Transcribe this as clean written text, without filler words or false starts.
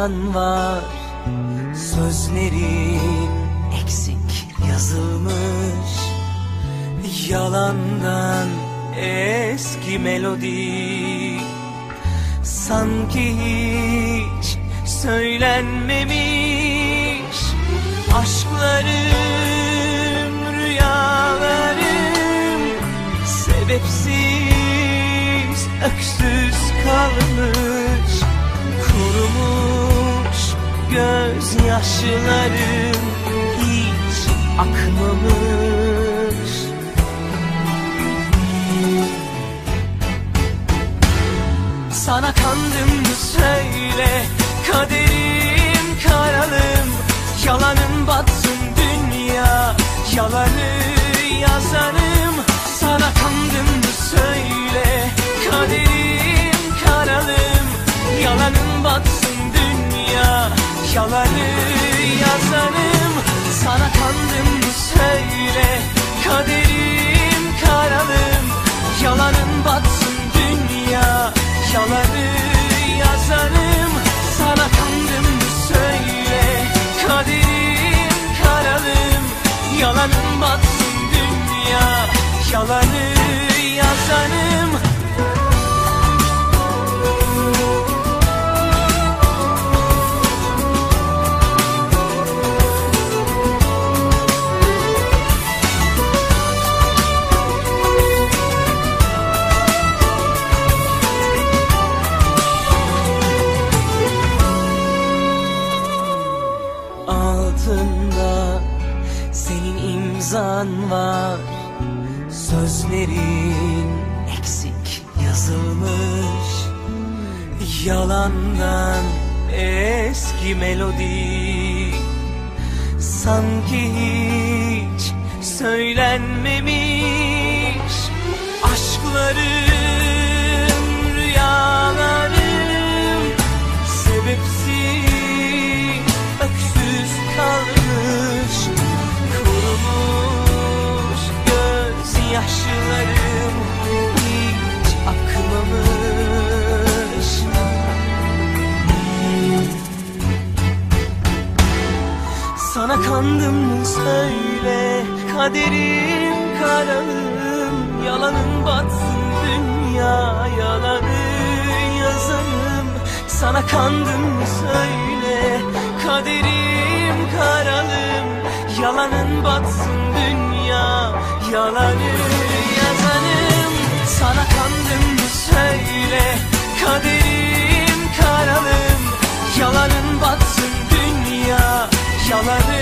imzan var. Sözlerin eksik yazılmış, yalandan eski melodi. Sanki hiç söylenmemiş aşklarım, rüyalarım sebepsiz öksüz kalmış. Kurumuş gözyaşlarım hiç akmamış. Sana kandım mı söyle, kaderim karalım. Yalanın batsın dünya, yalanı yazarım. Sana kandım mı söyle, kaderim karalım. Yalanın batsın dünya, yalanı yazarım. Sana kandım mı söyle, kaderim karalım. Yalanın batsın dünya, yalanı yazarım. Sana kandım mı söyle, kaderim karalım. Yalanın batsın dünya, yalanı yazarım. Altında senin imzan var. Sözlerin eksik yazılmış, yalandan eski melodi. Sanki hiç söylenmemiş aşklarım, rüyalarım sebepsiz öksüz kalmış. Kurumuş gözyaşlarım hiç akmamış. Sana kandım mı söyle, kaderim karalım. Yalanın batsın dünya, yalanı yazarım. Sana kandım mı söyle, kaderim karalım. Yalanın batsın dünya, yalanı yazarım. Sana kandım mı söyle, kaderim karalım. Yalanın batsın dünya, yalanı